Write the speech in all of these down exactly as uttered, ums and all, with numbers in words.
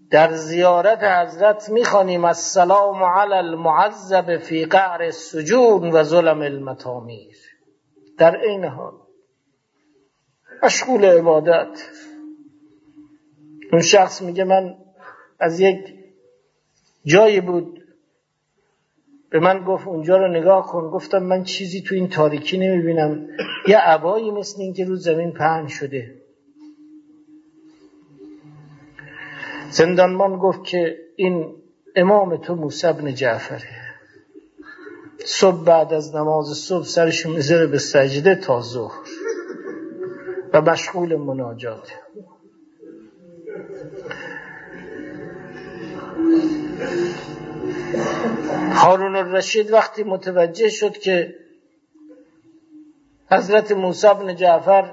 در زیارت حضرت میخوانیم السلام علی المعذب فی قعر السجون و ظلم المطامیر. در این حال مشغول عبادت. اون شخص میگه من از یک جایی بود به من گفت اونجا رو نگاه کن. گفتم من چیزی تو این تاریکی نمیبینم، یه عبایی مثل این که رو زمین پهن شده. زندانبان گفت که این امام تو موسی بن جعفره. صبح بعد از نماز صبح سرشو میذاره به سجده تا ظهر و مشغول مناجاته. هارون الرشید وقتی متوجه شد که حضرت موسی بن جعفر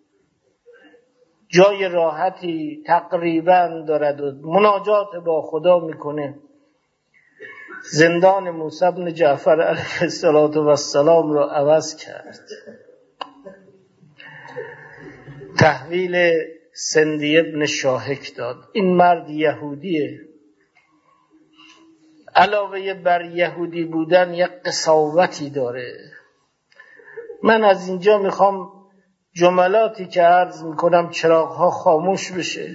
جای راحتی تقریبا دارد و مناجات با خدا میکنه، زندان موسی بن جعفر علیه السلام را عوض کرد، تحویل سندی ابن شاهک داد. این مرد یهودیه، علاوه بر یهودی بودن یک قساوتی داره. من از اینجا میخوام جملاتی که عرض میکنم چراغها خاموش بشه.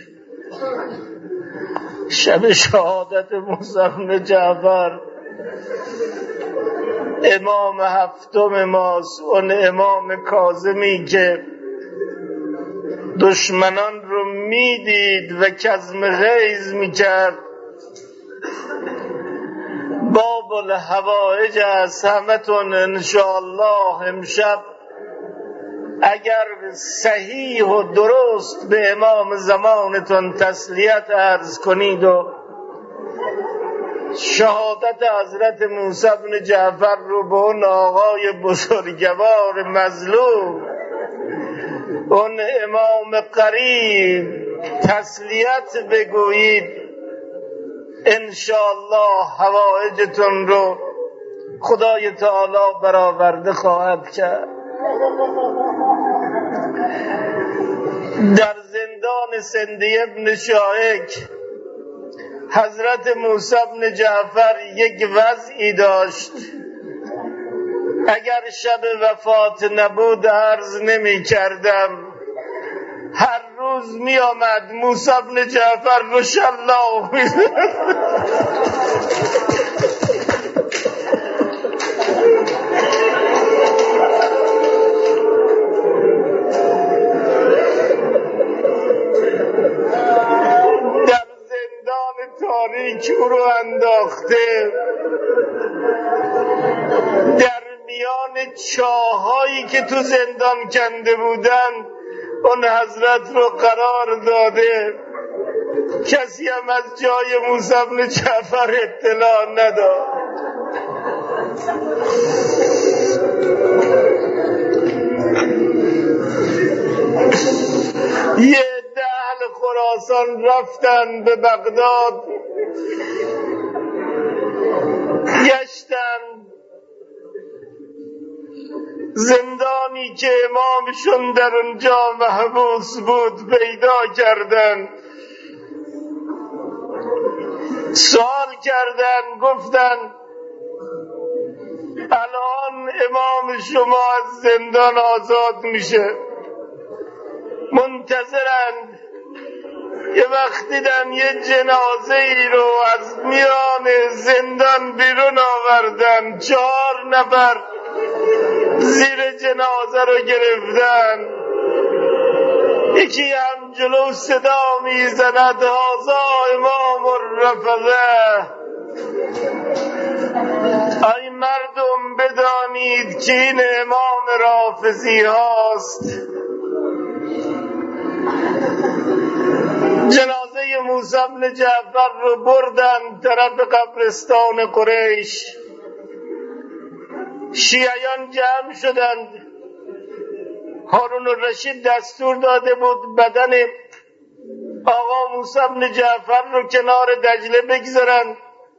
شب شهادت موسی بن جعفر امام هفتم ماست، اون امام کاظمی که دشمنان رو میدید و کظم غیظ میکرد. باب الحوائج از همتون انشاءالله امشب اگر صحیح و درست به امام زمانتون تسلیت عرض کنید و شهادت حضرت موسی بن جعفر رو به اون آقای بزرگوار مظلوم، اون امام قریب تسلیت بگویید، انشاءالله حوائجتون رو خدای تعالی برآورده خواهد کرد. در زندان سندی ابن شاهک حضرت موسی بن جعفر یک وضعی داشت، اگر شب وفات نبود عرض نمی کردم. هر روز می آمد موسی بن جعفر رو شلاق می زد. در زندان تاریک او رو انداخته، در میان چاهایی که تو زندان کنده بودن اون حضرت رو قرار داده. کسی هم از جای موسی بن جعفر اطلاع نداد. یه عده اهل خراسان رفتن به بغداد، گشتن زندانی که امامشون در اونجا محبوس بود پیدا کردن، سوال کردن، گفتن الان امام شما از زندان آزاد میشه، منتظرند. یه وقت دیدن یه جنازه ای رو از میان زندان بیرون آوردن، چهار نفر زیر جنازه رو گرفتن. یکی هم جلو صدا میزند هذا امام الرفضه. ای مردم بدانید که این امام رافضی هاست. جنازه موسی بن جعفر رو بردن طرف قبرستان قریش. شیعیان جمع شدند. هارون الرشید دستور داده بود بدن آقا موسی بن جعفر رو کنار دجله بگذارن،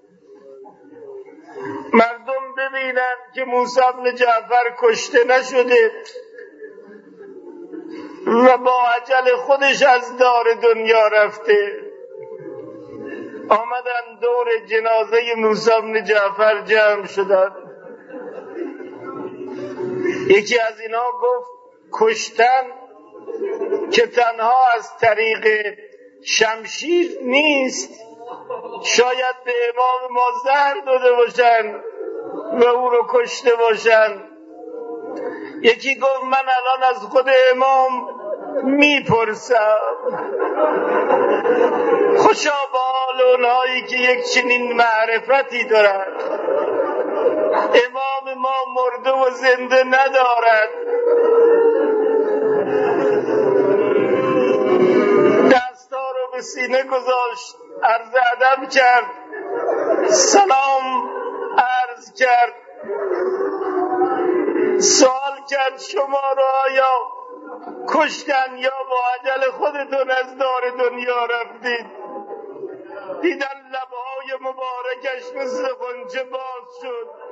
مردم ببینن که موسی بن جعفر کشته نشده و با اجل خودش از دار دنیا رفته. دور جنازه موسی بن جعفر جمع شدن. یکی از اینا گفت کشتن که تنها از طریق شمشیر نیست، شاید به امام ما زهر داده باشن و او رو کشته باشن. یکی گفت من الان از خود امام میپرسم، خوشا به حال اونهایی که یک چنین معرفتی دارد. امام ما مرده و زنده ندارد. دستا رو به سینه گذاشت، عرض ادب کرد، سلام عرض کرد، سوال کرد شما رو آیا کشتن یا با اجل خودتون از دار دنیا رفتید؟ دیدن لبهای مبارکش مثل غنچه باز شد،